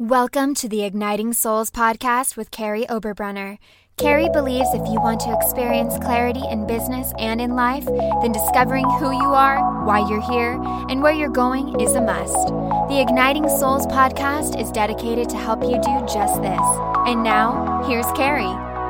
Welcome to the Igniting Souls podcast with Carrie Oberbrunner. Carrie believes if you want to experience clarity in business and in life, then discovering who you are, why you're here, and where you're going is a must. The Igniting Souls podcast is dedicated to help you do just this. And now, here's Carrie.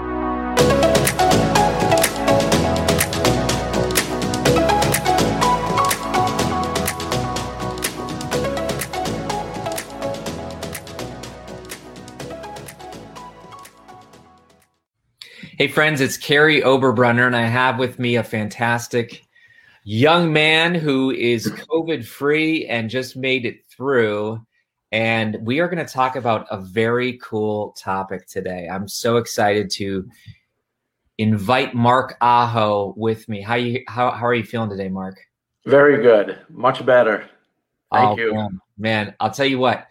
Hey friends, it's Carrie Oberbrunner, and I have with me a fantastic young man who is COVID-free and just made it through. And we are going to talk about a very cool topic today. I'm so excited to invite Mark Aho with me. How are you feeling today, Mark? Very good. Much better. Thank you. Man, I'll tell you what,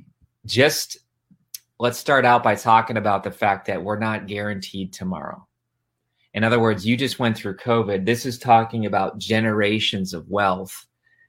let's start out by talking about the fact that we're not guaranteed tomorrow. In other words, you just went through COVID. This is talking about generations of wealth.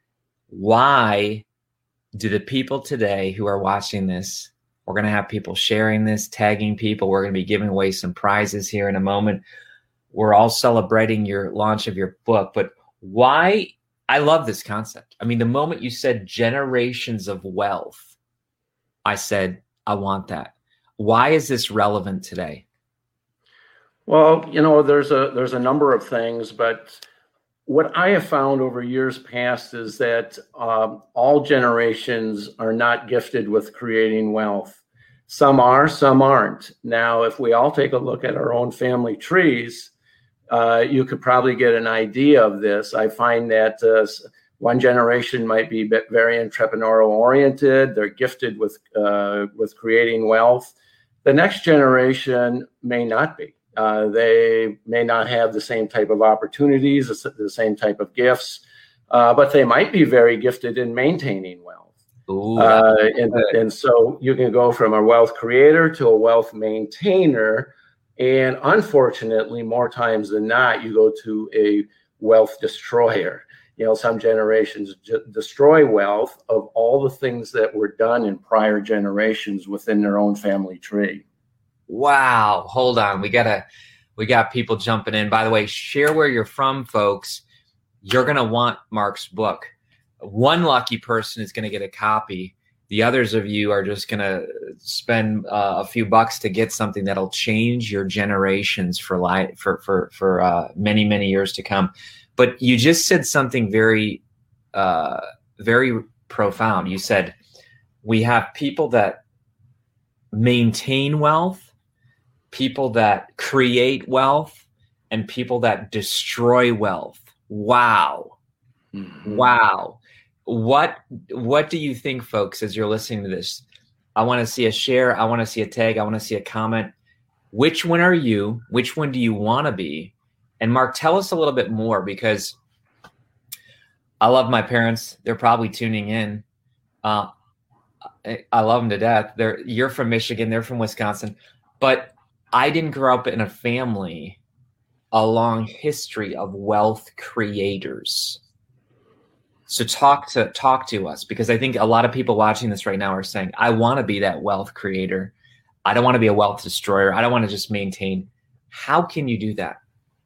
Why do the people today who are watching this, we're going to have people sharing this, tagging people. We're going to be giving away some prizes here in a moment. We're all celebrating your launch of your book. But why? I love this concept. I mean, the moment you said generations of wealth, I said, I want that. Why is this relevant today? Well, there's a number of things, but what I have found over years past is that all generations are not gifted with creating wealth. Some are, some aren't. Now, if we all take a look at our own family trees, you could probably get an idea of this. I find that one generation might be very entrepreneurial oriented. They're gifted with creating wealth. The next generation may not be. They may not have the same type of opportunities, the same type of gifts, but they might be very gifted in maintaining wealth. Ooh, and so you can go from a wealth creator to a wealth maintainer. And unfortunately, more times than not, you go to a wealth destroyer. Some generations destroy wealth of all the things that were done in prior generations within their own family tree. Wow. Hold on. We got people jumping in. By the way, share where you're from, folks. You're going to want Mark's book. One lucky person is going to get a copy. The others of you are just going to spend a few bucks to get something that'll change your generations for many, many years to come. But you just said something very, very profound. You said we have people that maintain wealth, people that create wealth, and people that destroy wealth. Wow. Mm-hmm. Wow. What do you think, folks, as you're listening to this? I want to see a share. I want to see a tag. I want to see a comment. Which one are you? Which one do you want to be? And Mark, tell us a little bit more, because I love my parents. They're probably tuning in. I love them to death. You're from Michigan. They're from Wisconsin. But I didn't grow up in a family, a long history of wealth creators. So talk to us, because I think a lot of people watching this right now are saying, I want to be that wealth creator. I don't want to be a wealth destroyer. I don't want to just maintain. How can you do that?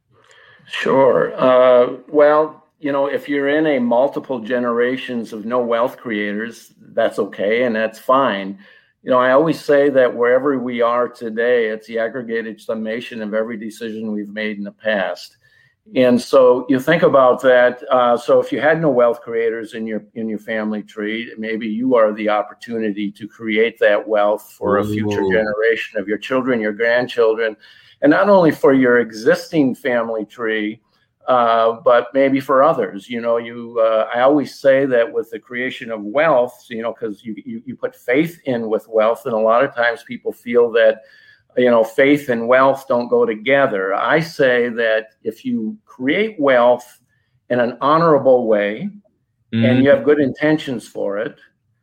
Sure. Well, if you're in a multiple generations of no wealth creators, that's okay, and that's fine. I always say that wherever we are today, it's the aggregated summation of every decision we've made in the past. And so you think about that. So if you had no wealth creators in your family tree, maybe you are the opportunity to create that wealth for a future generation of your children, your grandchildren, and not only for your existing family tree, but maybe for others. I always say that with the creation of wealth, because you put faith in with wealth, and a lot of times people feel that faith and wealth don't go together. I say that if you create wealth in an honorable way, and you have good intentions for it,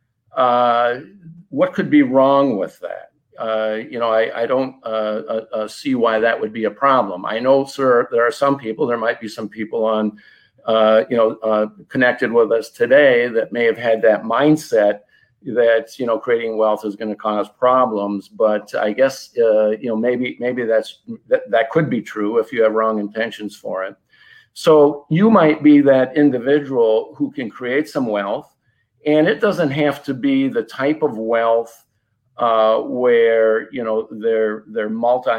what could be wrong with that? I don't see why that would be a problem. I know, sir, there might be some people on, connected with us today that may have had that mindset that, creating wealth is going to cause problems. But I guess, maybe that could be true if you have wrong intentions for it. So you might be that individual who can create some wealth, and it doesn't have to be the type of wealth where, they're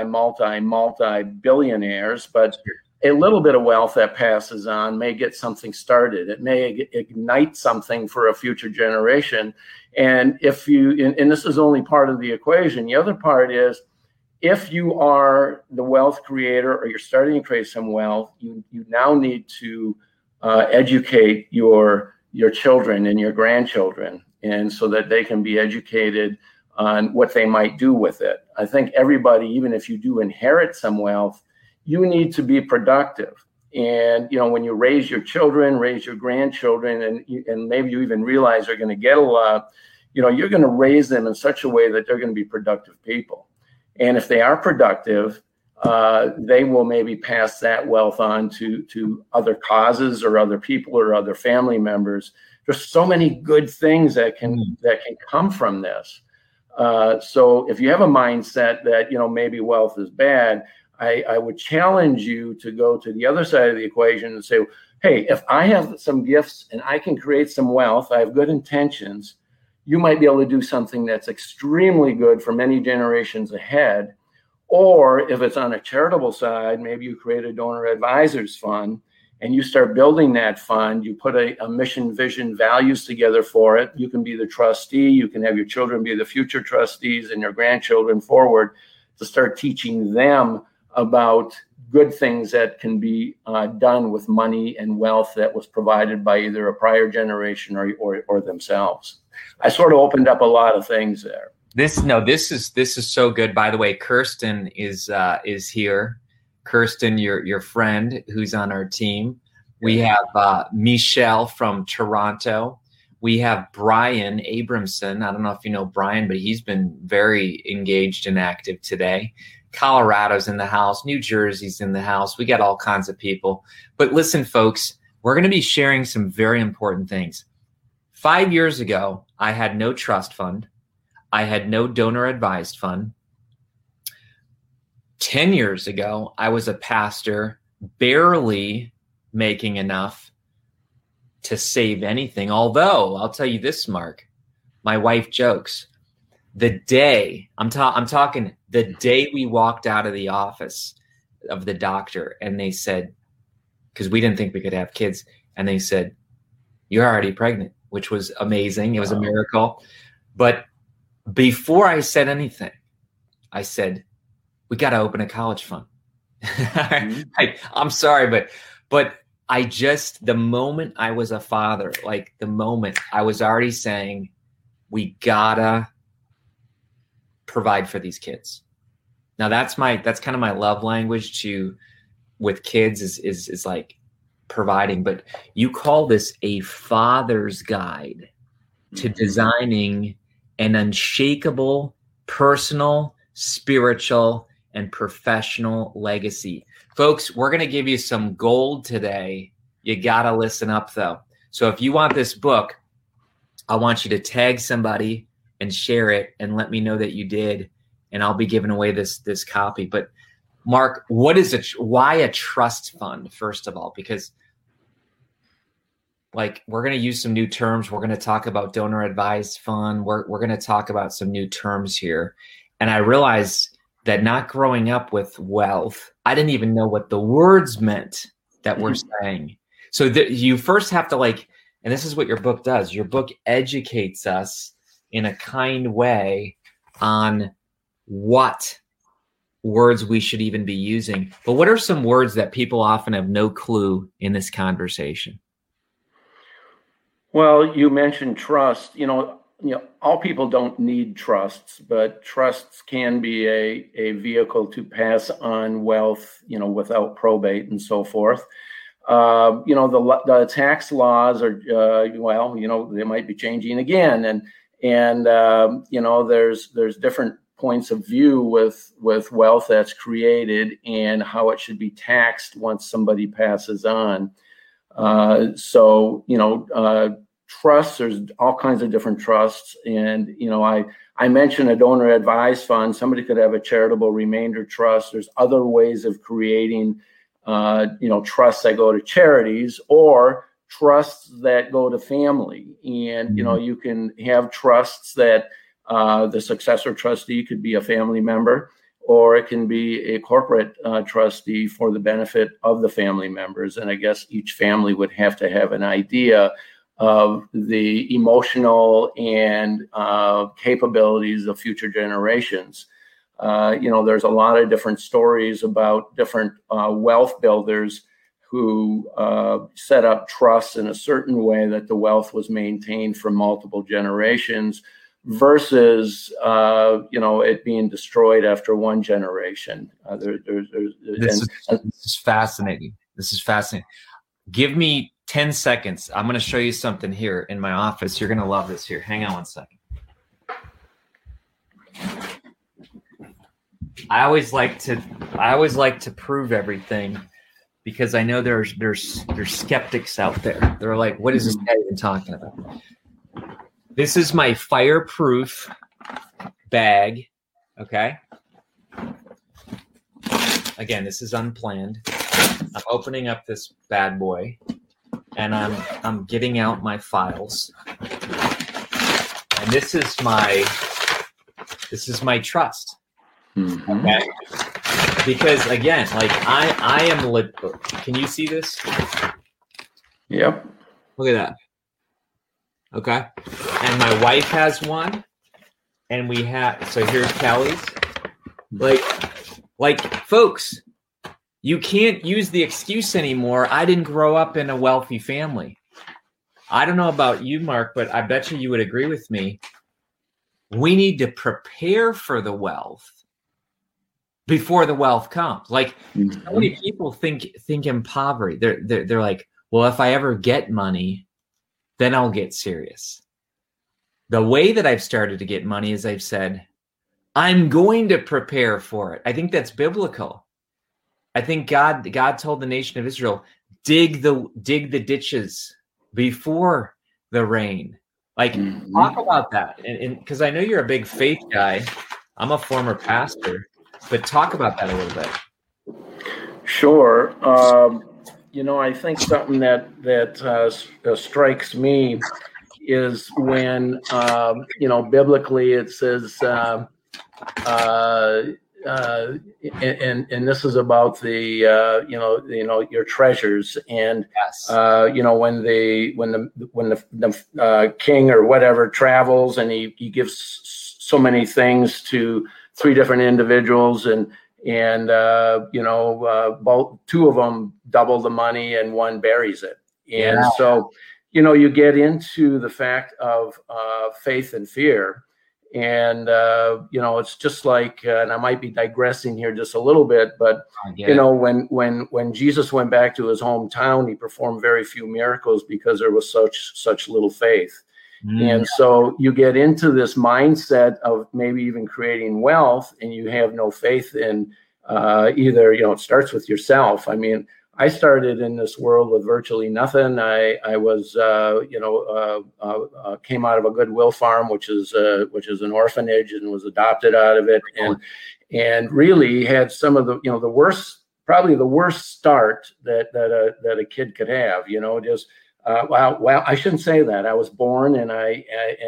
multi billionaires, but a little bit of wealth that passes on may get something started. It may ignite something for a future generation. And and this is only part of the equation. The other part is, if you are the wealth creator or you're starting to create some wealth, you now need to educate your children and your grandchildren, and so that they can be educated on what they might do with it. I think everybody, even if you do inherit some wealth, you need to be productive. And, when you raise your children, raise your grandchildren, and maybe you even realize they're going to get a lot, you're going to raise them in such a way that they're going to be productive people. And if they are productive, they will maybe pass that wealth on to other causes or other people or other family members. There's so many good things that can come from this. So if you have a mindset that, maybe wealth is bad, I would challenge you to go to the other side of the equation and say, hey, if I have some gifts and I can create some wealth, I have good intentions, you might be able to do something that's extremely good for many generations ahead. Or if it's on a charitable side, maybe you create a donor advisors fund and you start building that fund. You put a mission, vision, values together for it. You can be the trustee. You can have your children be the future trustees and your grandchildren forward to start teaching them about good things that can be done with money and wealth that was provided by either a prior generation or themselves. I sort of opened up a lot of things there. This is so good. By the way, Kirsten is here. Kirsten, your friend who's on our team. We have Michelle from Toronto. We have Brian Abramson. I don't know if you know Brian, but he's been very engaged and active today. Colorado's in the house. New Jersey's in the house. We got all kinds of people. But listen, folks, we're going to be sharing some very important things. 5 years ago, I had no trust fund. I had no donor advised fund. 10 years ago, I was a pastor, barely making enough to save anything. Although, I'll tell you this, Mark, my wife jokes. The day, I'm talking the day we walked out of the office of the doctor and they said, because we didn't think we could have kids, and they said, you're already pregnant, which was amazing. It was a miracle. But before I said anything, I said, we got to open a college fund. I'm sorry, but I just, the moment I was a father, like the moment I was already saying, we gotta provide for these kids. Now that's kind of my love language with kids is like providing, but you call this a father's guide to designing an unshakable personal, spiritual, and professional legacy. Folks, we're going to give you some gold today. You got to listen up though. So if you want this book, I want you to tag somebody and share it and let me know that you did. And I'll be giving away this copy. But Mark, why a trust fund, first of all? Because like we're going to use some new terms. We're going to talk about donor advised fund. We're going to talk about some new terms here. And I realized that not growing up with wealth, I didn't even know what the words meant that we're saying. So you first have to and this is what your book does. Your book educates us in a kind way on what words we should even be using. But what are some words that people often have no clue in this conversation? Well, you mentioned trust. All people don't need trusts, but trusts can be a vehicle to pass on wealth, without probate and so forth. The tax laws are, they might be changing again. And there's different points of view with wealth that's created and how it should be taxed once somebody passes on. trusts, there's all kinds of different trusts. And, I mentioned a donor advised fund. Somebody could have a charitable remainder trust. There's other ways of creating, trusts that go to charities or trusts that go to family. And, you can have trusts that the successor trustee could be a family member, or it can be a corporate trustee for the benefit of the family members. And I guess each family would have to have an idea of the emotional and capabilities of future generations. There's a lot of different stories about different wealth builders who set up trusts in a certain way that the wealth was maintained for multiple generations versus, it being destroyed after one generation. This is fascinating. This is fascinating. Give me 10 seconds. I'm going to show you something here in my office. You're going to love this here. Hang on one second. I always like to prove everything because I know there's skeptics out there. They're like, what is this guy even talking about? This is my fireproof bag. Okay. Again, this is unplanned. I'm opening up this bad boy and I'm getting out my files. And this is my trust. Mm-hmm. Okay. Because again, like I am can you see this? Yep. Look at that. Okay. And my wife has one. And so here's Kelly's. Like folks, you can't use the excuse anymore. I didn't grow up in a wealthy family. I don't know about you, Mark, but I bet you would agree with me. We need to prepare for the wealth before the wealth comes. Like so many people think in poverty. They're like, well, if I ever get money, then I'll get serious. The way that I've started to get money is I've said, I'm going to prepare for it. I think that's biblical. I think God told the nation of Israel, dig the ditches before the rain. Like, talk about that. And because I know you're a big faith guy. I'm a former pastor, but talk about that a little bit. Sure. I think something that strikes me is when, biblically it says, and this is about the your treasures, and yes. When the king or whatever travels and he gives so many things to 3 different individuals, and both 2 of them double the money and 1 buries it, and so you get into the fact of faith and fear. And, it's just like, and I might be digressing here just a little bit, but, when Jesus went back to his hometown, he performed very few miracles because there was such little faith. And so you get into this mindset of maybe even creating wealth, and you have no faith in either, it starts with yourself. I mean, I started in this world with virtually nothing. I was, came out of a Goodwill farm, which is an orphanage, and was adopted out of it, and really had some of the, the worst start that a kid could have. Well, I shouldn't say that. I was born, and I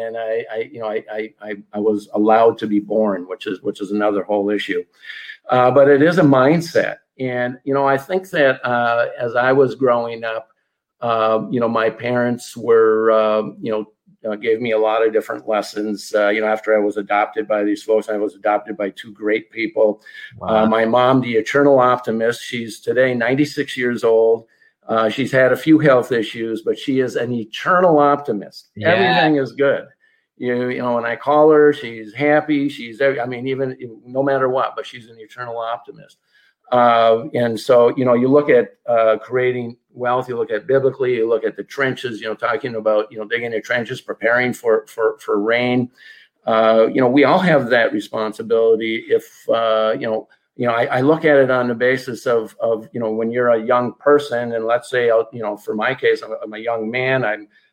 was allowed to be born, which is another whole issue. But it is a mindset. And, I think that as I was growing up, my parents were, gave me a lot of different lessons. After I was adopted by these folks, I was adopted by 2 great people. Wow. My mom, the eternal optimist, she's today 96 years old. She's had a few health issues, but she is an eternal optimist. Yeah. Everything is good. When I call her, she's happy. Even no matter what, but she's an eternal optimist. And so, you look at creating wealth, you look at biblically, you look at the trenches, talking about, digging the trenches, preparing for rain. We all have that responsibility. If, I look at it on the basis of, when you're a young person, and let's say, for my case, I'm a young man,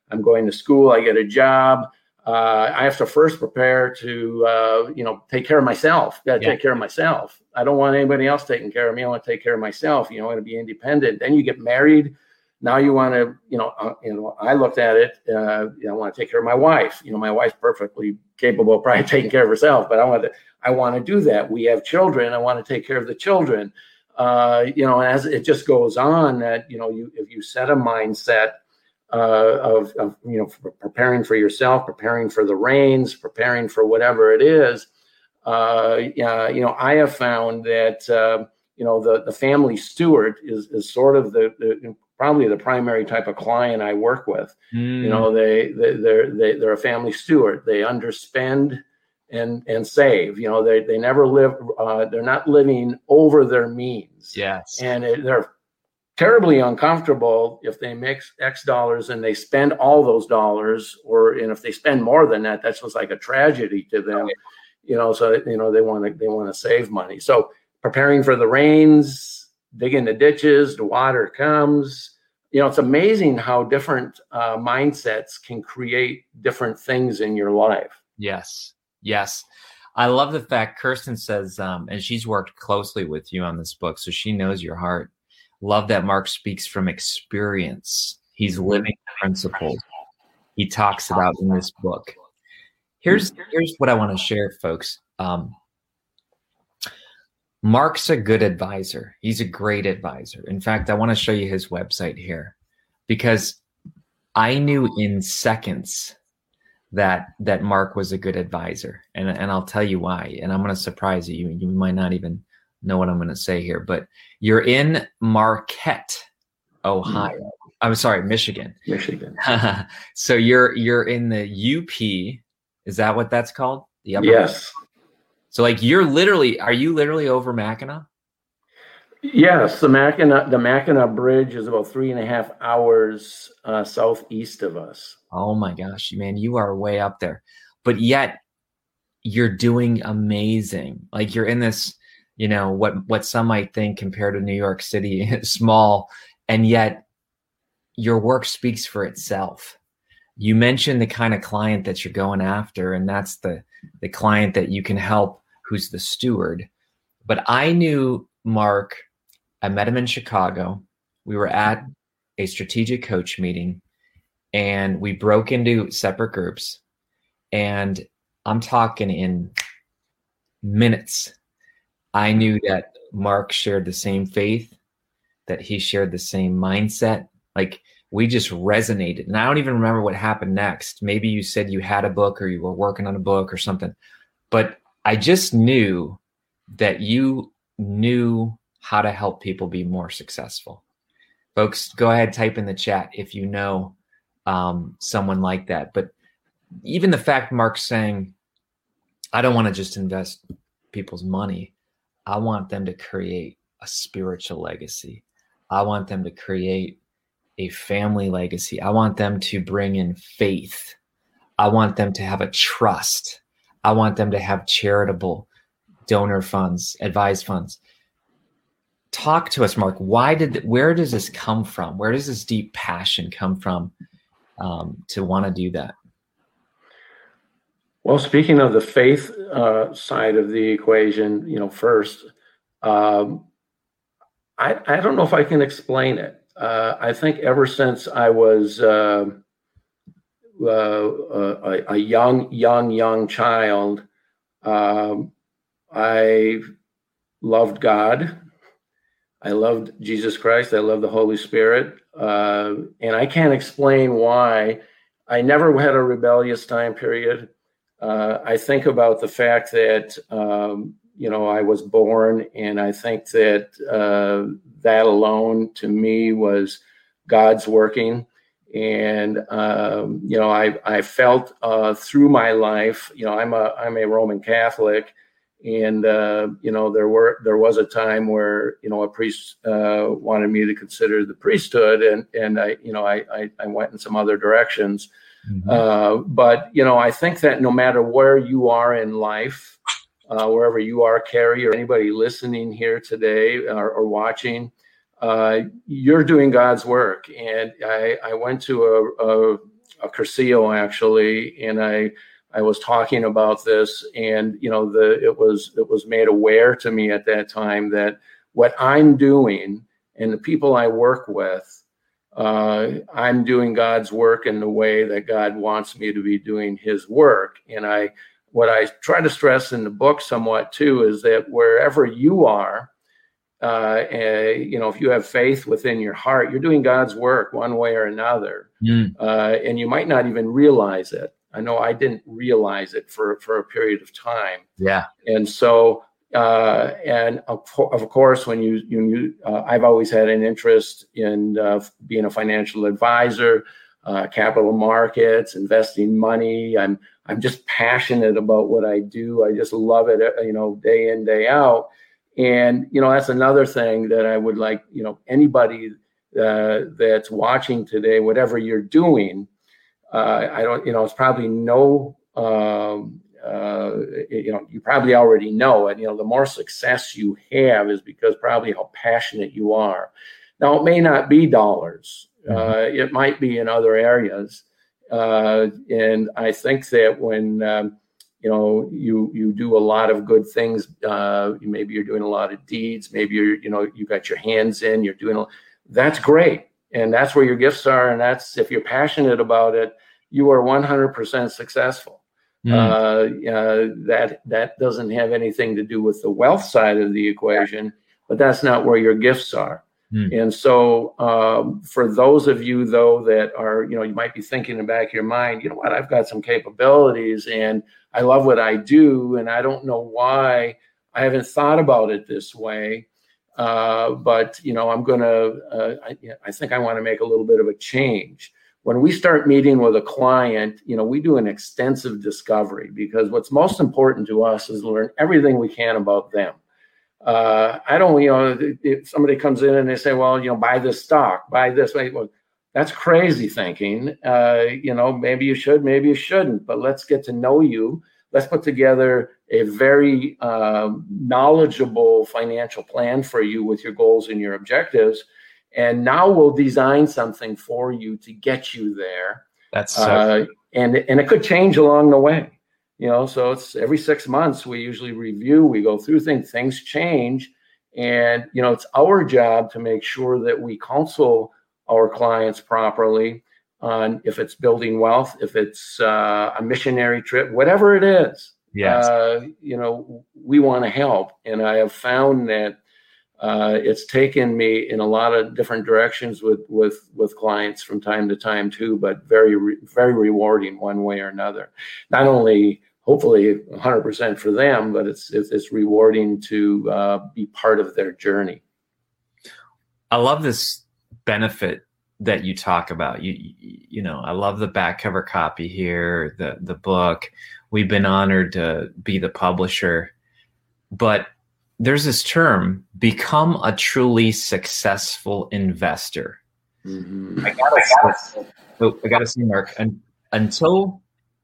I'm going to school, I get a job. I have to first prepare to, take care of myself. Got to take care of myself. I don't want anybody else taking care of me. I want to take care of myself. I want to be independent. Then you get married. Now you want to, I looked at it. I want to take care of my wife. My wife's perfectly capable of probably taking care of herself, but I want to do that. We have children. I want to take care of the children. As it just goes on, that if you set a mindset of preparing for yourself, preparing for the rains, preparing for whatever it is. I have found that the family steward is sort of probably the primary type of client I work with. They're a family steward. They underspend and save. They never live. They're not living over their means. Yes, and they're terribly uncomfortable if they make X dollars and they spend all those dollars, and if they spend more than that, that's just like a tragedy to them. So they want to save money. So preparing for the rains, digging the ditches, the water comes. It's amazing how different mindsets can create different things in your life. Yes. I love the fact Kirsten says, and she's worked closely with you on this book, so she knows your heart. Love that Mark speaks from experience. He's living principles he talks about in this book. Here's what I want to share, folks. Mark's a good advisor. He's a great advisor. In fact, I want to show you his website here, because I knew in seconds that Mark was a good advisor. And I'll tell you why. And I'm going to surprise you. You might not even know what I'm going to say here, but you're in Marquette, Ohio. I'm sorry, Michigan. So you're in the UP. Is that what that's called? Yes. So are you literally over Mackinac? Yes. The Mackinac Bridge is about 3.5 hours southeast of us. Oh my gosh, man, you are way up there, but yet you're doing amazing. Like you're in this, what some might think compared to New York City, small, and yet your work speaks for itself. You mentioned the kind of client that you're going after, and that's the client that you can help, who's the steward. But I knew Mark, I met him in Chicago. We were at a strategic coach meeting, and we broke into separate groups, and I'm talking in minutes. I knew that Mark shared the same faith, that he shared the same mindset. Like we just resonated. And I don't even remember what happened next. Maybe you said you had a book or you were working on a book or something, but I just knew that you knew how to help people be more successful. Folks, go ahead, type in the chat if you know someone like that. But even the fact Mark's saying, I don't want to just invest people's money. I want them to create a spiritual legacy. I want them to create a family legacy. I want them to bring in faith. I want them to have a trust. I want them to have charitable donor funds, advised funds. Talk to us, Mark. Where does this come from? Where does this deep passion come from to want to do that? Well, speaking of the faith side of the equation, first, I don't know if I can explain it. I think ever since I was a young child, I loved God. I loved Jesus Christ. I loved the Holy Spirit. And I can't explain why. I never had a rebellious time period. I think about the fact that, I was born, and I think that that alone to me was God's working. And, I felt through my life, I'm a Roman Catholic. And, there was a time where, a priest wanted me to consider the priesthood, and I went in some other directions. Mm-hmm. But I think that no matter where you are in life, wherever you are, Carrie, or anybody listening here today or watching, you're doing God's work. And I went to Curcio actually, and I was talking about this, and it was made aware to me at that time that what I'm doing and the people I work with, I'm doing God's work in the way that God wants me to be doing His work. And what I try to stress in the book somewhat too is that wherever you are, if you have faith within your heart, you're doing God's work one way or another, and you might not even realize it. I know I didn't realize it for a period of time. Yeah, and so and of course, when I've always had an interest in being a financial advisor, capital markets, investing money. I'm just passionate about what I do. I just love it, day in, day out. And, that's another thing that I would like, anybody that's watching today, whatever you're doing, it's probably you probably already know it. The more success you have is because probably how passionate you are. Now, it may not be dollars. It might be in other areas. And I think that when, you do a lot of good things. Maybe you're doing a lot of deeds. Maybe you got your hands in. You're doing. That's great, and that's where your gifts are. And that's if you're passionate about it, you are 100% successful. That doesn't have anything to do with the wealth side of the equation, but that's not where your gifts are. And so, for those of you though that are, you might be thinking in the back of your mind, you know what, I've got some capabilities and I love what I do, and I don't know why I haven't thought about it this way. But I'm gonna. I think I want to make a little bit of a change. When we start meeting with a client, we do an extensive discovery, because what's most important to us is learn everything we can about them. I don't, if somebody comes in and they say, well, buy this stock, buy this, well, that's crazy thinking. Maybe you should, maybe you shouldn't, but let's get to know you. Let's put together a very knowledgeable financial plan for you with your goals and your objectives. And now we'll design something for you to get you there. That's so and it could change along the way. So it's every 6 months we usually review, we go through things change. And, it's our job to make sure that we counsel our clients properly on if it's building wealth, if it's a missionary trip, whatever it is. Yes. We want to help. And I have found that it's taken me in a lot of different directions with clients from time to time too, but very, very rewarding one way or another. Not only hopefully 100% for them, but it's rewarding to be part of their journey. I love this benefit that you talk about. I love the back cover copy here, the book. We've been honored to be the publisher, but there's this term, become a truly successful investor. Mm-hmm. I gotta say, Mark, until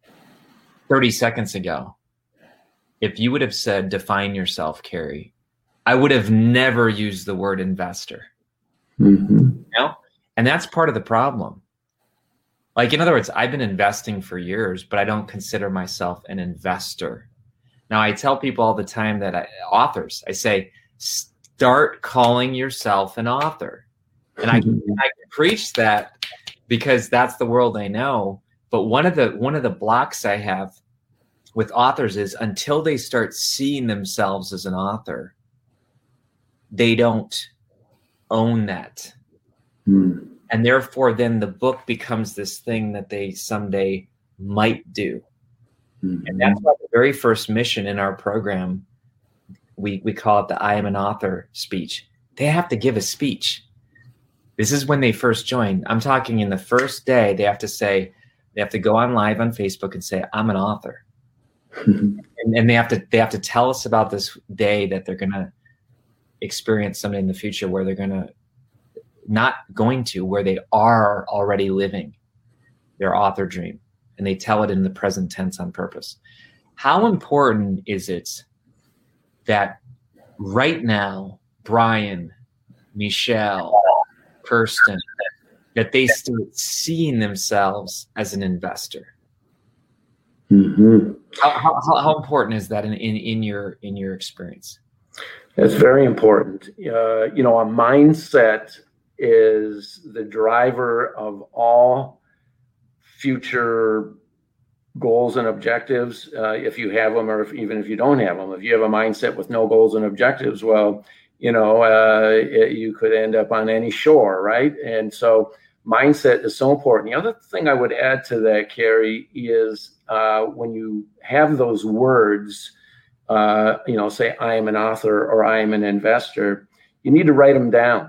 30 seconds ago, if you would have said, define yourself, Carey, I would have never used the word investor. Mm-hmm. And that's part of the problem. Like, in other words, I've been investing for years, but I don't consider myself an investor. Now, I tell people all the time that authors, I say, start calling yourself an author. And I can preach that because that's the world I know. But one of the blocks I have with authors is until they start seeing themselves as an author, they don't own that. Mm. And therefore, then the book becomes this thing that they someday might do. Mm-hmm. And that's why the very first mission in our program, we call it the I am an author speech. They have to give a speech. This is when they first join. I'm talking in the first day, they have to go on live on Facebook and say, I'm an author. and they have to tell us about this day that they're going to experience something in the future where they're where they are already living their author dream. And they tell it in the present tense on purpose. How important is it that right now, Brian, Michelle, Kirsten, that they start seeing themselves as an investor. Mm-hmm. How important is that in your experience? It's very important. A mindset is the driver of all future goals and objectives, if you have them, or even if you don't have them. If you have a mindset with no goals and objectives, well, you could end up on any shore, right? And so mindset is so important. The other thing I would add to that, Carrie, is when you have those words, say I am an author or I am an investor, you need to write them down.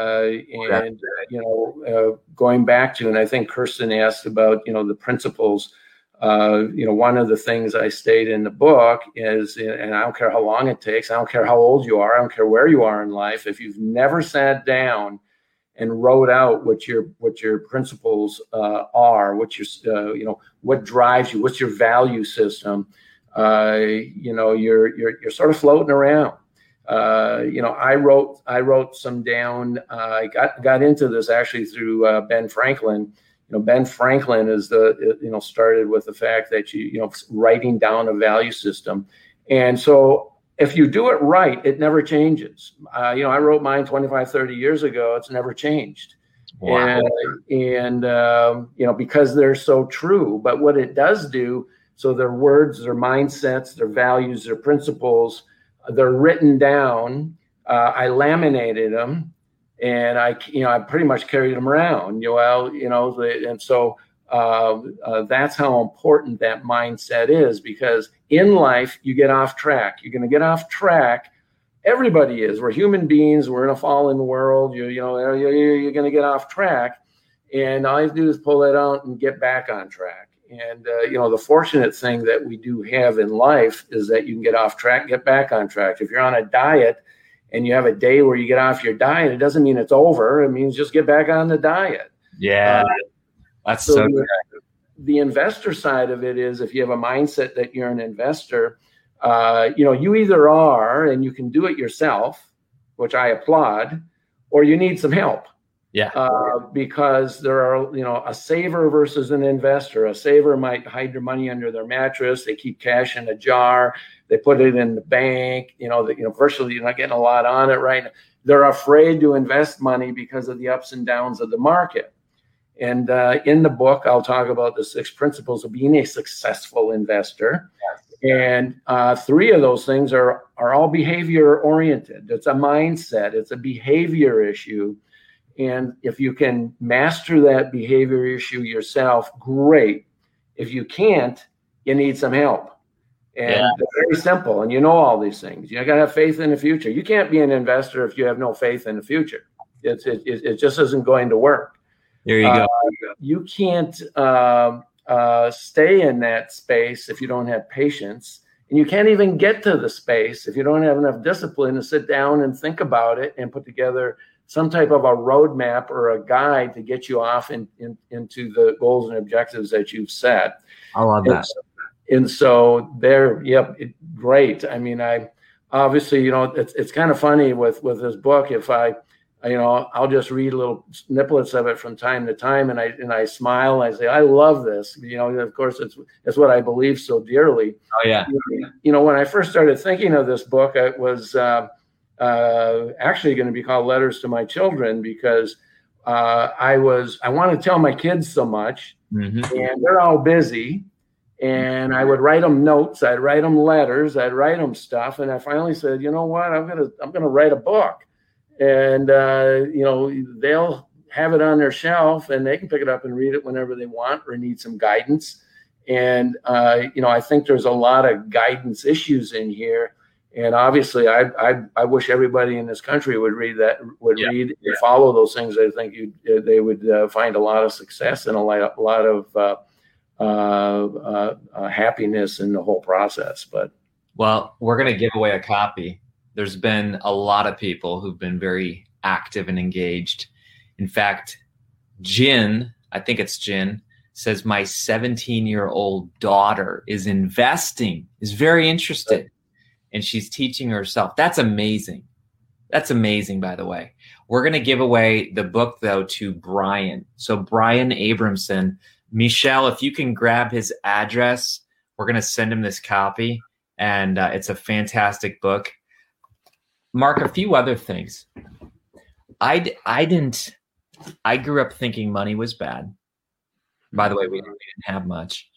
Going back to, and I think Kirsten asked about, the principles. One of the things I state in the book is, and I don't care how long it takes, I don't care how old you are, I don't care where you are in life, if you've never sat down and wrote out what your principles are, what what drives you, what's your value system, you're sort of floating around. I wrote some down. I got into this actually through Ben Franklin. Ben Franklin is started with the fact that writing down a value system. And so if you do it right, it never changes. I wrote mine 25, 30 years ago. It's never changed. Wow. And because they're so true. But what it does do, so their words, their mindsets, their values, their principles, they're written down. I laminated them. And I pretty much carried them around, and so that's how important that mindset is, because in life you get off track. You're going to get off track. Everybody is. We're human beings. We're in a fallen world. You're going to get off track, and all you have to do is pull that out and get back on track. And the fortunate thing that we do have in life is that you can get off track, get back on track. If you're on a diet, and you have a day where you get off your diet, it doesn't mean it's over. It means just get back on the diet. Yeah, that's so good. The investor side of it is, if you have a mindset that you're an investor, you either are and you can do it yourself, which I applaud, or you need some help. Yeah. Because there are, a saver versus an investor. A saver might hide their money under their mattress. They keep cash in a jar. They put it in the bank. Virtually you're not getting a lot on it right now. They're afraid to invest money because of the ups and downs of the market. And in the book, I'll talk about the 6 principles of being a successful investor. Yes. And 3 of those things are all behavior oriented. It's a mindset. It's a behavior issue. And if you can master that behavior issue yourself, great. If you can't, you need some help. And It's very simple. And all these things. You got to have faith in the future. You can't be an investor if you have no faith in the future. It just isn't going to work. There you go. You can't stay in that space if you don't have patience. And you can't even get to the space if you don't have enough discipline to sit down and think about it and put together some type of a roadmap or a guide to get you off into the goals and objectives that you've set. I love that. And so great. I mean, I obviously, it's kind of funny with this book. If I'll just read little snippets of it from time to time, and I smile. And I say, I love this. Of course, it's what I believe so dearly. Oh yeah. When I first started thinking of this book, it was actually going to be called Letters to My Children, because I want to tell my kids so much, and they're all busy. And I would write them notes. I'd write them letters. I'd write them stuff. And I finally said, you know what? I'm gonna write a book, and they'll have it on their shelf, and they can pick it up and read it whenever they want or need some guidance. And I think there's a lot of guidance issues in here. And obviously, I wish everybody in this country would read that, read and follow those things. I think they would find a lot of success and a lot of happiness in the whole process. But we're going to give away a copy. There's been a lot of people who've been very active and engaged. In fact, Jin, I think it's Jin, says my 17-year-old daughter is investing, is very interested, and she's teaching herself. That's amazing. That's amazing, by the way. We're going to give away the book, though, to Brian. So Brian Abramson, Michelle, if you can grab his address, we're going to send him this copy. And it's a fantastic book. Mark, a few other things. I grew up thinking money was bad. By the way, we didn't have much.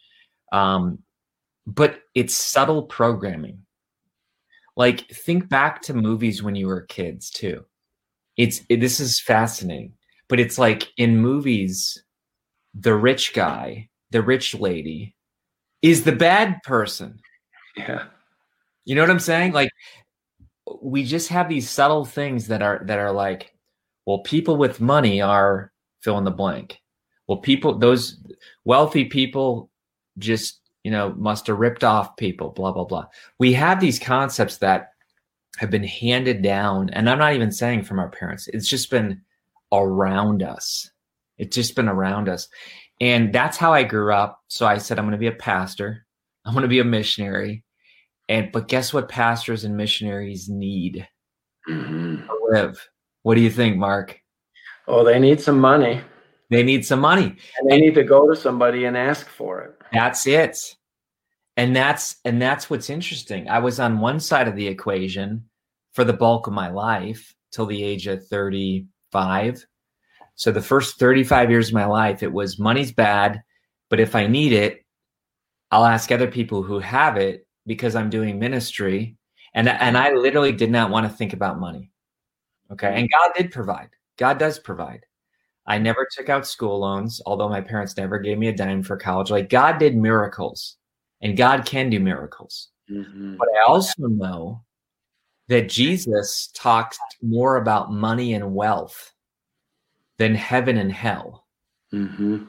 But it's subtle programming. Like, think back to movies when you were kids too. This is fascinating. But it's like in movies, the rich guy, the rich lady is the bad person. Yeah. You know what I'm saying? Like, we just have these subtle things that are like, well, people with money are fill in the blank. Well, those wealthy people just, must have ripped off people, blah, blah, blah. We have these concepts that have been handed down. And I'm not even saying from our parents. It's just been around us. It's just been around us. And that's how I grew up. So I said, I'm going to be a pastor. I'm going to be a missionary. But guess what pastors and missionaries need to live? What do you think, Mark? Oh, they need some money. They need some money. And they need to go to somebody and ask for it. That's it. And that's what's interesting. I was on one side of the equation for the bulk of my life till the age of 35. So the first 35 years of my life, it was money's bad, but if I need it, I'll ask other people who have it because I'm doing ministry. And I literally did not want to think about money. Okay. And God did provide. God does provide. I never took out school loans, although my parents never gave me a dime for college. Like, God did miracles, and God can do miracles. Mm-hmm. But I also know that Jesus talks more about money and wealth than heaven and hell. Mm-hmm.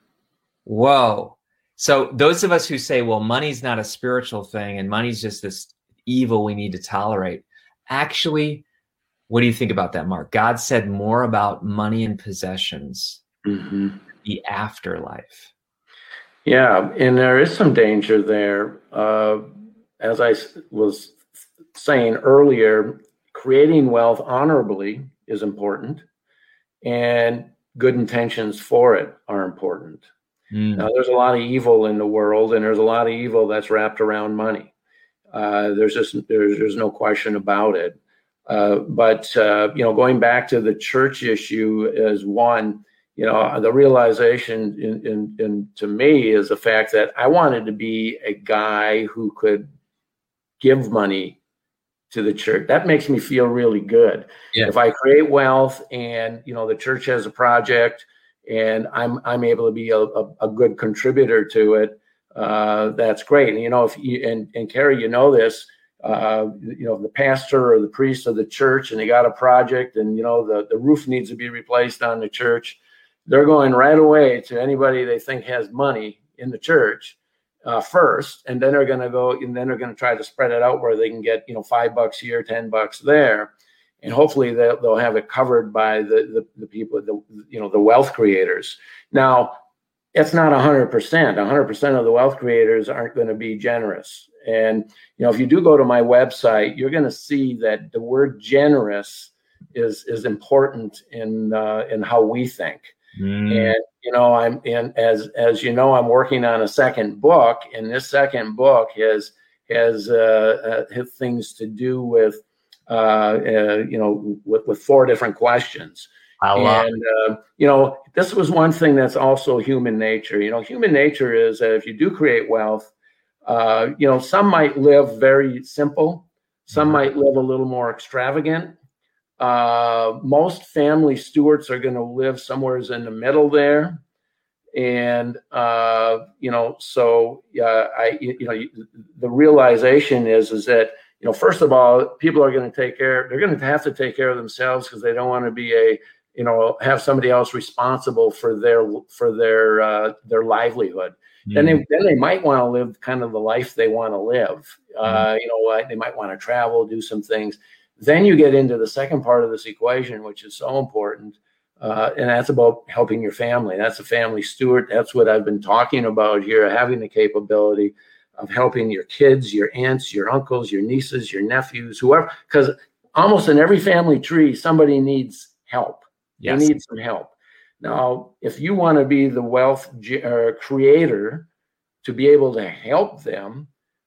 Whoa. So those of us who say, well, money's not a spiritual thing and money's just this evil we need to tolerate. Actually, what do you think about that, Mark? God said more about money and possessions, the afterlife. Yeah, and there is some danger there. As I was saying earlier, creating wealth honorably is important, and good intentions for it are important. Now, there's a lot of evil in the world, and there's a lot of evil that's wrapped around money. There's no question about it. But going back to the church issue is one, the realization in to me is the fact that I wanted to be a guy who could give money to the church. That makes me feel really good. Yeah. If I create wealth and, the church has a project and I'm able to be a good contributor to it, that's great. And, if you, and Carrie, this, the pastor or the priest of the church, and they got a project and, the roof needs to be replaced on the church, they're going right away to anybody they think has money in the church first. And then they're going to go and then they're going to try to spread it out where they can get, $5 here, $10 there. And hopefully they'll have it covered by the people, the wealth creators. Now, it's not 100%. 100% of the wealth creators aren't going to be generous. And, if you do go to my website, you're going to see that the word generous is important in how we think. And, I'm working on a second book, and this second book has things to do with, with 4 different questions. This was one thing that's also human nature. Human nature is that if you do create wealth, some might live very simple. Some might live a little more extravagant. Most family stewards are going to live somewhere in the middle there. And, the realization is that, first of all, people are going to have to take care of themselves because they don't want to be have somebody else responsible for their livelihood. Then they might want to live kind of the life they want to live. They might want to travel, do some things. Then you get into the second part of this equation, which is so important. And that's about helping your family. That's a family steward. That's what I've been talking about here, having the capability of helping your kids, your aunts, your uncles, your nieces, your nephews, whoever, because almost in every family tree, somebody needs help. Yes. They need some help. Now, if you want to be the wealth creator to be able to help them,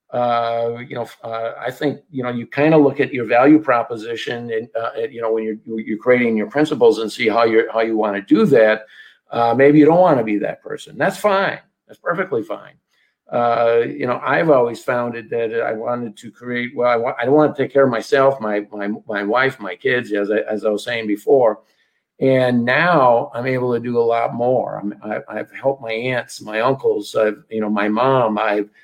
I think, you kind of look at your value proposition and, when you're creating your principles and see how you want to do that. Maybe you don't want to be that person. That's fine. That's perfectly fine. I've always found it that I wanted to create, I want to take care of myself, my wife, my kids, as I was saying before. And now I'm able to do a lot more. I've helped my aunts, my uncles, my mom,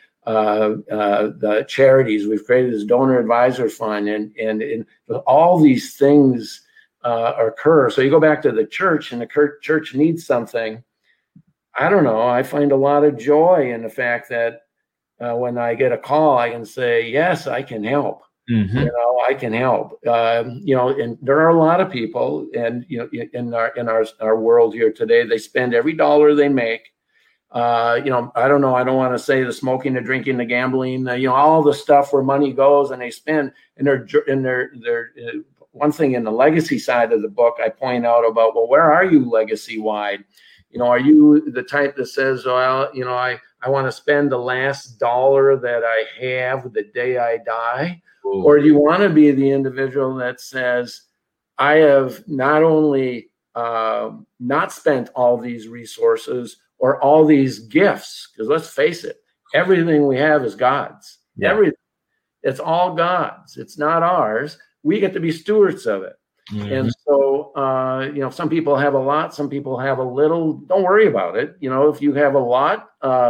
the charities. We've created this donor advisor fund, and all these things occur. So you go back to the church, and the church needs something. I don't know. I find a lot of joy in the fact that when I get a call, I can say, yes, I can help. Mm-hmm. I can help. And there are a lot of people, and in our world here today, they spend every dollar they make. I don't know. I don't want to say the smoking, the drinking, the gambling, all the stuff where money goes, and they spend. And they're one thing in the legacy side of the book, I point out about, well, where are you legacy wide? Are you the type that says, well, I want to spend the last dollar that I have the day I die? Ooh. Or do you want to be the individual that says, I have not only not spent all these resources or all these gifts, because let's face it, everything we have is God's. Yeah. Everything. It's all God's. It's not ours. We get to be stewards of it. Mm-hmm. And so, some people have a lot, some people have a little. Don't worry about it. If you have a lot,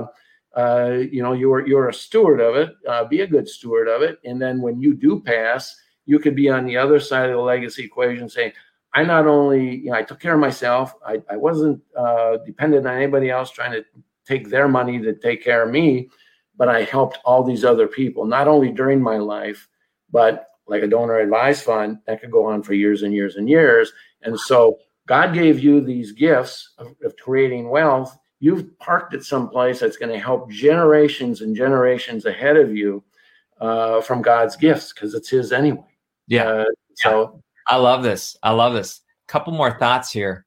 you're a steward of it. Be a good steward of it. And then when you do pass, you could be on the other side of the legacy equation saying, I not only, I took care of myself. I wasn't dependent on anybody else trying to take their money to take care of me, but I helped all these other people, not only during my life, but like a donor advised fund that could go on for years and years and years. And so God gave you these gifts of creating wealth. You've parked it someplace that's going to help generations and generations ahead of you from God's gifts, because it's his anyway. Yeah. So I love this. Couple more thoughts here.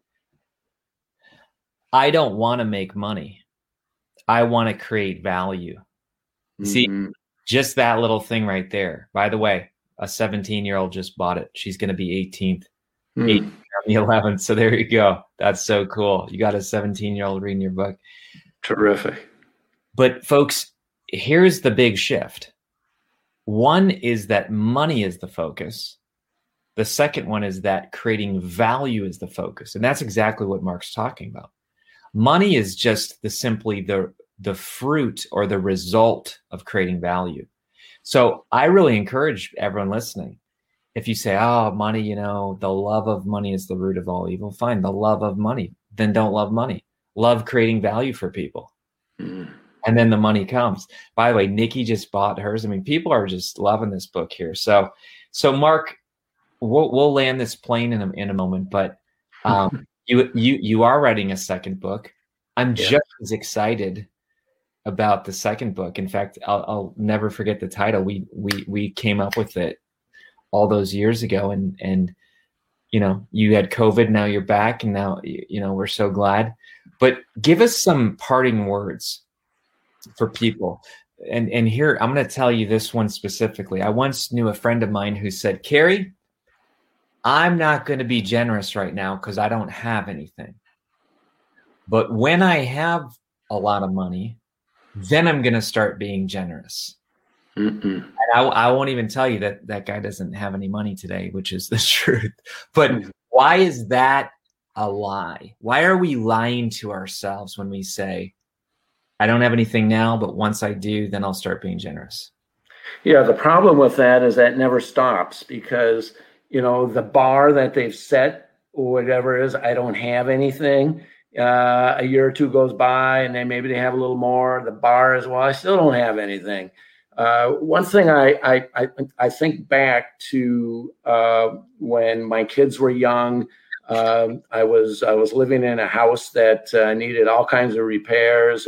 I don't want to make money. I want to create value. Mm-hmm. See, just that little thing right there. By the way, a 17-year-old just bought it. She's going to be 18th. 8th on the 11th. So there you go. That's so cool. You got a 17-year-old reading your book. Terrific. But folks, here's the big shift. One is that money is the focus. The second one is that creating value is the focus. And that's exactly what Mark's talking about. Money is just simply the fruit or the result of creating value. So I really encourage everyone listening. If you say, oh, money, the love of money is the root of all evil, fine, the love of money, then don't love money. Love creating value for people. Mm. And then the money comes. By the way, Nikki just bought hers. I mean, people are just loving this book here. So Mark, we'll land this plane in a moment, but you are writing a second book. I'm just as excited about the second book. In fact, I'll never forget the title. We came up with it all those years ago, and you had COVID, now you're back, and now we're so glad. But give us some parting words for people. And here I'm going to tell you this one specifically. I once knew a friend of mine who said, Carrie, I'm not going to be generous right now because I don't have anything. But when I have a lot of money, then I'm going to start being generous. Mm-mm. And I won't even tell you that guy doesn't have any money today, which is the truth. But why is that a lie? Why are we lying to ourselves when we say, I don't have anything now, but once I do, then I'll start being generous? Yeah, the problem with that is that never stops, because, the bar that they've set, or whatever it is, I don't have anything. A year or two goes by, and then maybe they have a little more. The bar is, well, I still don't have anything. One thing I think back to when my kids were young. I was living in a house that needed all kinds of repairs.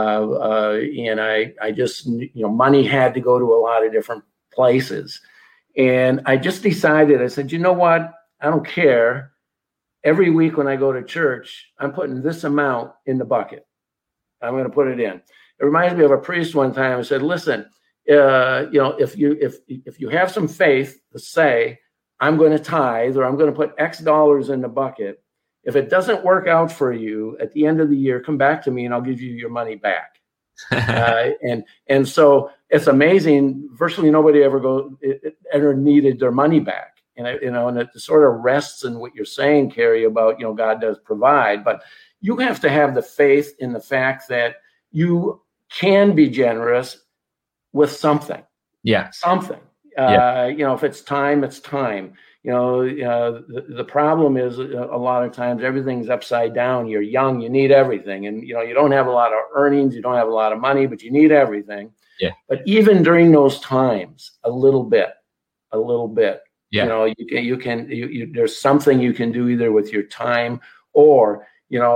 I just money had to go to a lot of different places, And I just decided, I said, you know what? I don't care. Every week when I go to church, I'm putting this amount in the bucket. I'm going to put it in. It reminds me of a priest one time who said, listen, if you have some faith to say, I'm going to tithe, or I'm going to put X dollars in the bucket. If it doesn't work out for you at the end of the year, come back to me and I'll give you your money back. And so it's amazing. Virtually nobody ever needed their money back. And it sort of rests in what you're saying, Carrie, about, God does provide, but you have to have the faith in the fact that you can be generous with something. Yeah. Something. If it's time, it's time. The problem is a lot of times everything's upside down. You're young, you need everything. And, you don't have a lot of earnings, you don't have a lot of money, but you need everything. Yeah. But even during those times, a little bit. Yeah. There's something you can do either with your time or,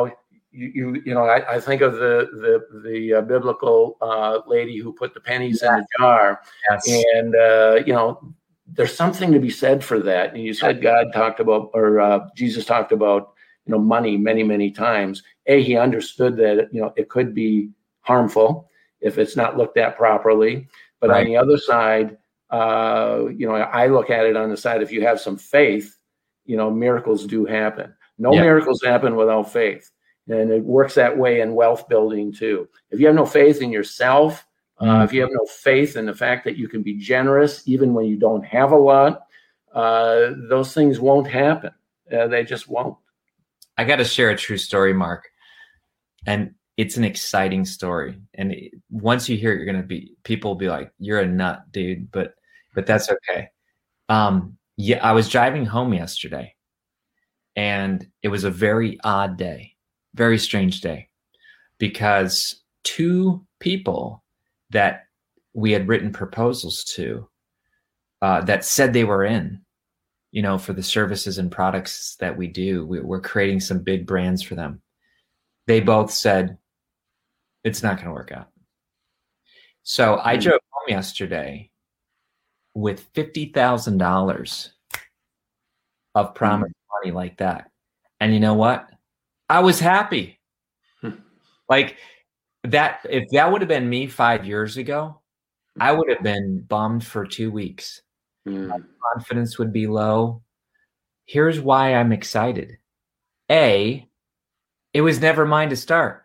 I think of the biblical lady who put the pennies in the jar. Yes. And, there's something to be said for that. And you said God talked about, or Jesus talked about, money many, many times. He understood that, it could be harmful if it's not looked at properly. But on the other side, I look at it on the side, if you have some faith, miracles do happen. No miracles happen without faith. And it works that way in wealth building too. If you have no faith in yourself, if you have no faith in the fact that you can be generous, even when you don't have a lot, those things won't happen. They just won't. I got to share a true story, Mark. And it's an exciting story. And once you hear it, people will be like, you're a nut, dude. But that's okay. I was driving home yesterday and it was a very odd day, very strange day, because two people that we had written proposals to that said they were in, for the services and products that we do. We're creating some big brands for them. They both said, it's not going to work out. So I drove home yesterday with $50,000 of promised money like that. And you know what? I was happy. Like, that, if that would have been me 5 years ago, I would have been bummed for 2 weeks. My confidence would be low. Here's why I'm excited. A, it was never mine to start.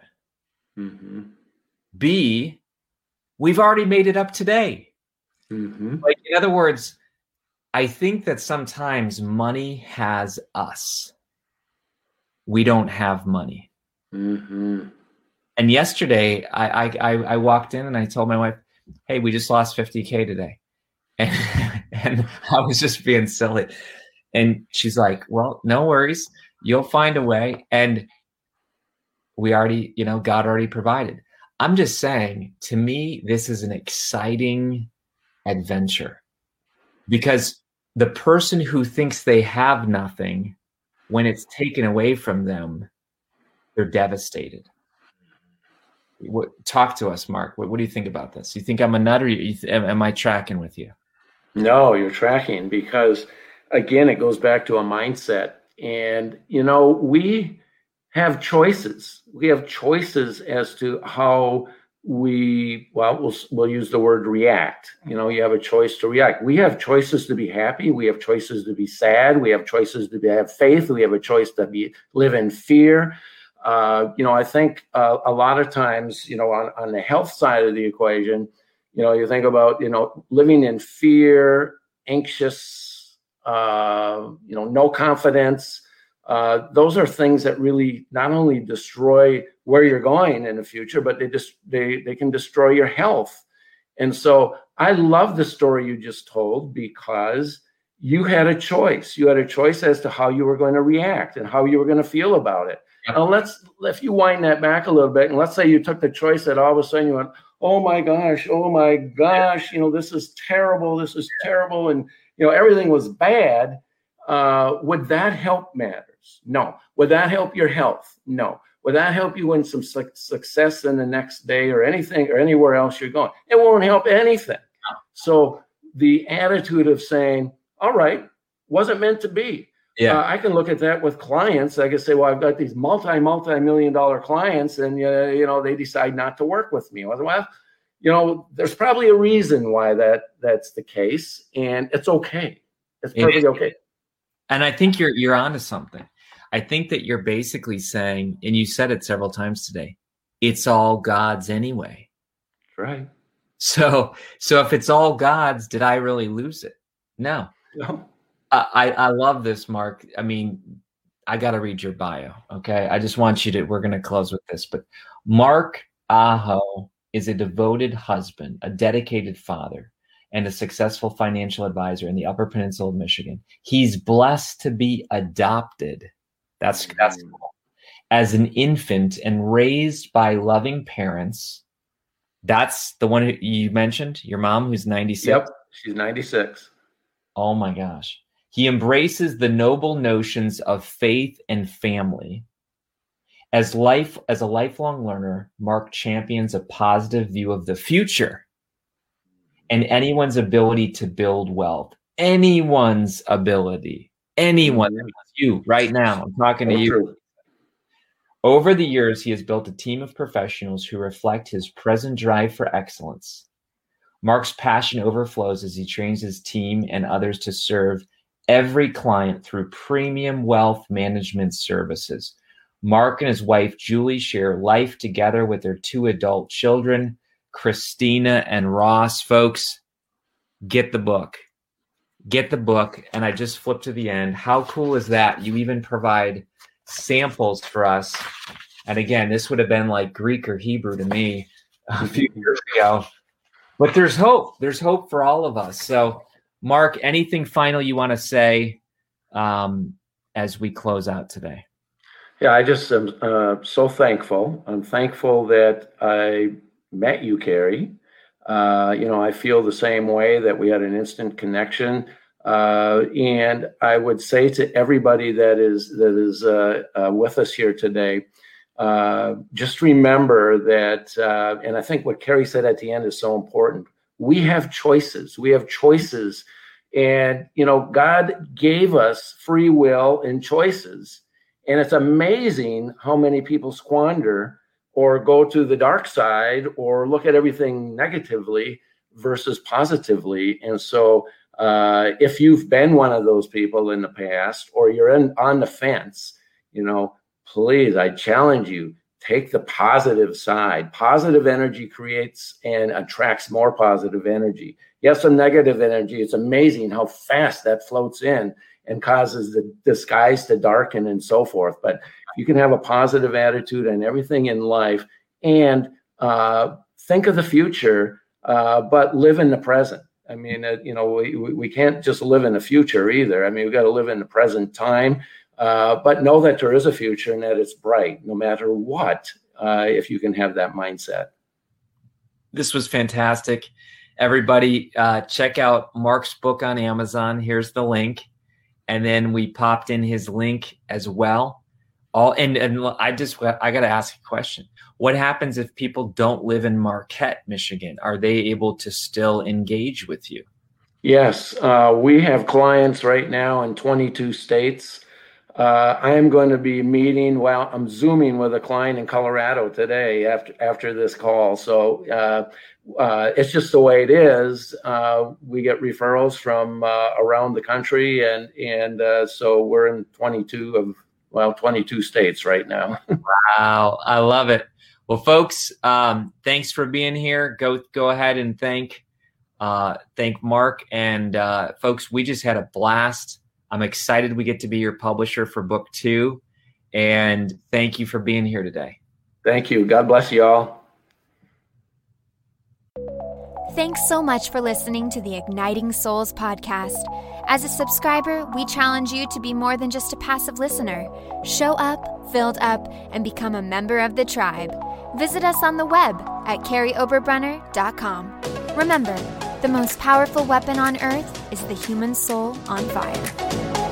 B, we've already made it up today. Like, in other words, I think that sometimes money has us. We don't have money. And yesterday, I walked in and I told my wife, hey, we just lost $50K today. And I was just being silly. And she's like, well, no worries. You'll find a way. And we already, God already provided. I'm just saying, to me, this is an exciting adventure, because the person who thinks they have nothing, when it's taken away from them, they're devastated. Talk to us, Mark. What do you think about this? You think I'm a nut, or am I tracking with you? No, you're tracking, because, again, it goes back to a mindset. And, we have choices. We have choices as to how we'll use the word react. You have a choice to react. We have choices to be happy. We have choices to be sad. We have choices to have faith. We have a choice to live in fear. I think a lot of times, on the health side of the equation, you think about, living in fear, anxious, no confidence. Those are things that really not only destroy where you're going in the future, but they can destroy your health. And so I love the story you just told, because you had a choice. You had a choice as to how you were going to react and how you were going to feel about it. Now, if you wind that back a little bit, and let's say you took the choice that all of a sudden you went, oh my gosh, this is terrible. And, everything was bad. Would that help matters? No. Would that help your health? No. Would that help you win some success in the next day or anything or anywhere else you're going? It won't help anything. So the attitude of saying, all right, wasn't meant to be. Yeah. I can look at that with clients. I can say, well, I've got these multi-million-dollar clients, and they decide not to work with me. Well, there's probably a reason why that's the case, and it's okay. It's perfectly okay. And I think you're onto something. I think that you're basically saying, and you said it several times today, it's all God's anyway. Right. So if it's all God's, did I really lose it? No. I love this, Mark. I mean, I got to read your bio. Okay. I just want we're going to close with this, but Mark Aho is a devoted husband, a dedicated father, and a successful financial advisor in the Upper Peninsula of Michigan. He's blessed to be adopted. That's cool. As an infant and raised by loving parents. That's the one you mentioned, your mom, who's 96. Yep, she's 96. Oh my gosh. He embraces the noble notions of faith and family. As a lifelong learner, Mark champions a positive view of the future and anyone's ability to build wealth. Anyone's ability. Anyone. You right now. I'm talking to you. True. Over the years, he has built a team of professionals who reflect his present drive for excellence. Mark's passion overflows as he trains his team and others to serve every client through premium wealth management services. Mark and his wife, Julie, share life together with their 2 adult children, Christina and Ross. Folks, get the book. Get the book. And I just flipped to the end. How cool is that? You even provide samples for us. And again, this would have been like Greek or Hebrew to me a few years ago. But there's hope. There's hope for all of us. So, Mark, anything final you want to say as we close out today? Yeah, I just am so thankful. I'm thankful that I met you, Carrie. I feel the same way, that we had an instant connection. And I would say to everybody that is with us here today, just remember that, and I think what Carrie said at the end is so important. We have choices. We have choices. And, God gave us free will and choices. And it's amazing how many people squander or go to the dark side or look at everything negatively versus positively. And so if you've been one of those people in the past, or you're on the fence, please, I challenge you, take the positive side. Positive energy creates and attracts more positive energy. Yes, some negative energy. It's amazing how fast that floats in and causes the skies to darken and so forth. But you can have a positive attitude and everything in life, and think of the future, but live in the present. I mean, we can't just live in the future either. I mean, we've got to live in the present time, but know that there is a future and that it's bright no matter what, if you can have that mindset. This was fantastic. Everybody, check out Mark's book on Amazon. Here's the link. And then we popped in his link as well. And I got to ask a question. What happens if people don't live in Marquette, Michigan? Are they able to still engage with you? Yes. We have clients right now in 22 states. I am going to be I'm Zooming with a client in Colorado today after this call. So it's just the way it is. We get referrals from around the country, and so we're in 22 states right now. Wow, I love it. Well, folks, thanks for being here. Go ahead and thank Mark, and folks, we just had a blast. I'm excited we get to be your publisher for book 2, and thank you for being here today. Thank you. God bless you all. Thanks so much for listening to the Igniting Souls podcast. As a subscriber, we challenge you to be more than just a passive listener. Show up, filled up, and become a member of the tribe. Visit us on the web at carrieoberbrunner.com. Remember, the most powerful weapon on earth is the human soul on fire.